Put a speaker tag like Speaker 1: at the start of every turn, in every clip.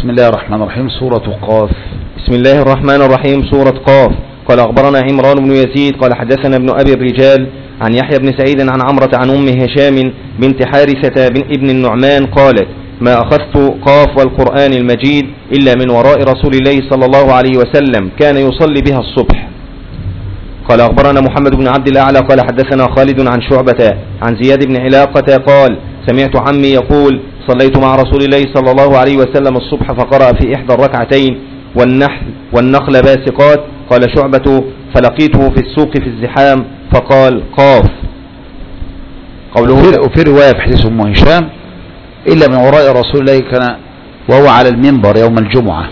Speaker 1: بسم الله الرحمن الرحيم. سورة قاف.
Speaker 2: بسم الله الرحمن الرحيم. سورة قاف. قال أخبرنا عمران بن يزيد قال حدثنا ابن أبي الرجال عن يحيى بن سعيد عن عمرة عن أم هشام بنت حارثة بن ابن النعمان قالت: ما أخذت قاف والقرآن المجيد إلا من وراء رسول الله صلى الله عليه وسلم كان يصلي بها الصبح. قال أخبرنا محمد بن عبد الأعلى قال حدثنا خالد عن شعبة عن زياد بن علاقة قال: سمعت عمي يقول: صليت مع رسول الله صلى الله عليه وسلم الصبح فقرأ في إحدى الركعتين والنخل باسقات. قال شعبة: فلقيته في السوق في الزحام فقال: قاف.
Speaker 1: قوله وفي رواية في حديث أم هشام: إلا من وراء رسول الله كان وهو على المنبر يوم الجمعة.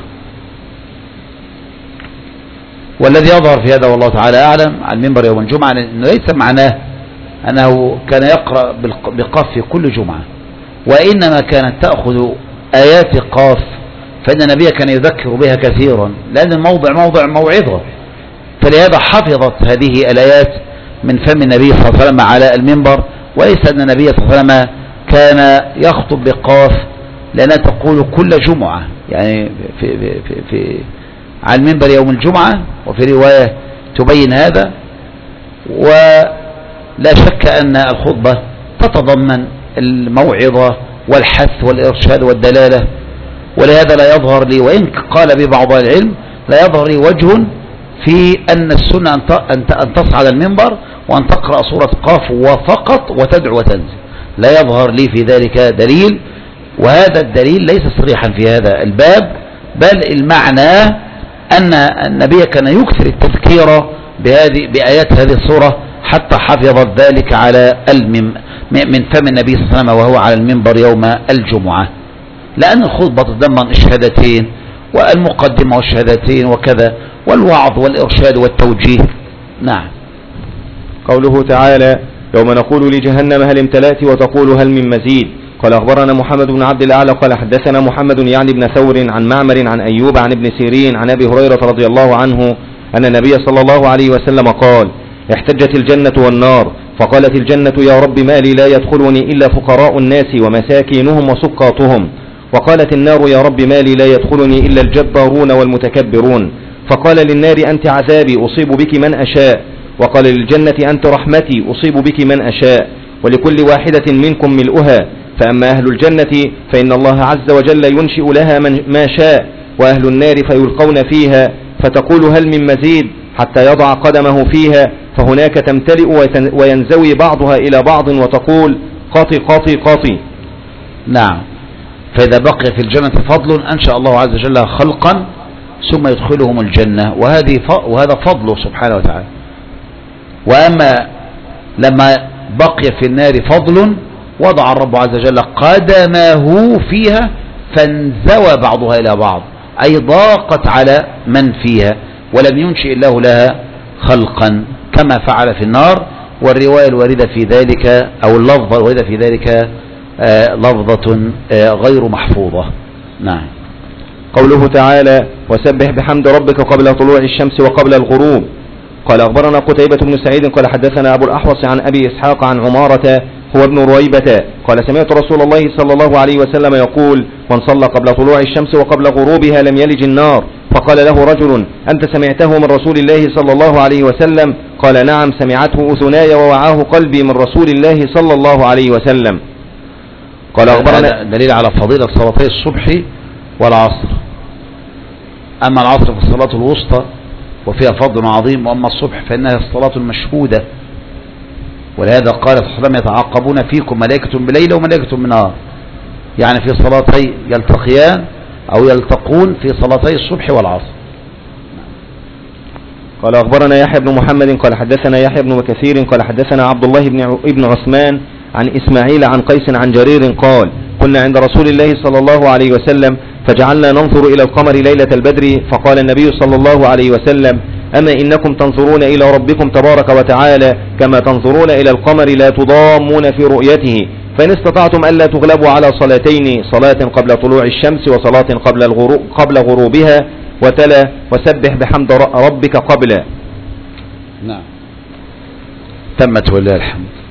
Speaker 1: والذي يظهر في هذا والله تعالى أعلم على المنبر يوم الجمعة أنه ليس معناه أنه كان يقرأ بقاف في كل جمعة، وإنما كانت تأخذ آيات قاف، فإن النبي كان يذكر بها كثيرا، لأن الموضع موضع موعظة، فلهذا حفظت هذه الآيات من فم النبي صلى الله عليه وسلم على المنبر. وليس أن النبي صلى الله عليه وسلم كان يخطب بقاف لأنها تقول كل جمعة، يعني في على المنبر يوم الجمعة، وفي رواية تبين هذا. ولا شك أن الخطبة تتضمن الموعظة والحث والإرشاد والدلالة، ولهذا لا يظهر لي، وإن قال ببعض العلم لا يظهر لي وجه في أن السنة أن تصعد المنبر وأن تقرأ سورة قاف وفقط وتدعو وتنزل، لا يظهر لي في ذلك دليل، وهذا الدليل ليس صريحا في هذا الباب، بل المعنى أن النبي كان يكثر التذكير بآيات هذه السورة حتى حفظت ذلك على من فم النبي صلى الله عليه وسلم وهو على المنبر يوم الجمعة، لأن الخطبة تتضمن الشهادتين والمقدمة والشهادتين وكذا، والوعظ والإرشاد والتوجيه. نعم.
Speaker 2: قوله تعالى: يوم نقول لجهنم هل امتلأت وتقول هل من مزيد. قال أخبرنا محمد بن عبد الأعلى قال حدثنا محمد يعني بن ثور عن معمر عن أيوب عن ابن سيرين عن أبي هريرة رضي الله عنه أن النبي صلى الله عليه وسلم قال: احتجت الجنة والنار، فقالت الجنة: يا رب ما لي لا يدخلني إلا فقراء الناس ومساكينهم وسقاطهم، وقالت النار: يا رب ما لي لا يدخلني إلا الجبارون والمتكبرون، فقال للنار: أنت عذابي أصيب بك من أشاء، وقال للجنة: أنت رحمتي أصيب بك من أشاء، ولكل واحدة منكم ملؤها، فأما أهل الجنة فإن الله عز وجل ينشئ لها ما شاء، وأهل النار فيلقون فيها فتقول هل من مزيد حتى يضع قدمه فيها، فهناك تمتلئ وينزوي بعضها إلى بعض وتقول قاطي قاطي قاطي.
Speaker 1: نعم. فإذا بقي في الجنة فضل أنشأ الله عز وجل خلقا ثم يدخلهم الجنة، وهذا فضله سبحانه وتعالى. وأما لما بقي في النار فضل وضع الرب عز وجل قدمه فيها فانزوى بعضها إلى بعض، أي ضاقت على من فيها، ولم ينشئ الله لها خلقا كما فعل في النار. والرواية الواردة في ذلك أو اللفظة الواردة في ذلك لفظة غير محفوظة. نعم.
Speaker 2: قوله تعالى: وسبح بحمد ربك قبل طلوع الشمس وقبل الغروب. قال أخبرنا قتيبة بن سعيد قال حدثنا أبو الأحوص عن أبي إسحاق عن عمارة هو ابن رويبة قال: سمعت رسول الله صلى الله عليه وسلم يقول: من صلى قبل طلوع الشمس وقبل غروبها لم يلج النار. فقال له رجل: أنت سمعته من رسول الله صلى الله عليه وسلم؟ قال: نعم، سمعته أذناي ووعاه قلبي من رسول الله صلى الله عليه وسلم. قال أخبرنا
Speaker 1: دليل على فضيلة صلاتي الصبح والعصر. أما العصر فالصلاة الوسطى وفيها فضل عظيم، وأما الصبح فإنها الصلاة المشهودة، ولهذا قال صلى الله عليه وسلم: يتعاقبون فيكم ملائكة بليل وملائكة بنهار، يعني في صلاتي يلتقيان أو يلتقون في صلاتي الصبح والعصر.
Speaker 2: قال أخبرنا يحيى بن محمد قال حدثنا يحيى بن كثير قال حدثنا عبد الله بن عثمان عن إسماعيل عن قيس عن جرير قال: كنا عند رسول الله صلى الله عليه وسلم فجعلنا ننظر إلى القمر ليلة البدر، فقال النبي صلى الله عليه وسلم: أما إنكم تنظرون إلى ربكم تبارك وتعالى كما تنظرون إلى القمر لا تضامون في رؤيته، فإن استطعتم ألا تغلبوا على صلاتين، صلاة قبل طلوع الشمس وصلاة قبل غروبها، وتلا: وسبح بحمد ربك قبل.
Speaker 1: نعم. تمت ولله الحمد.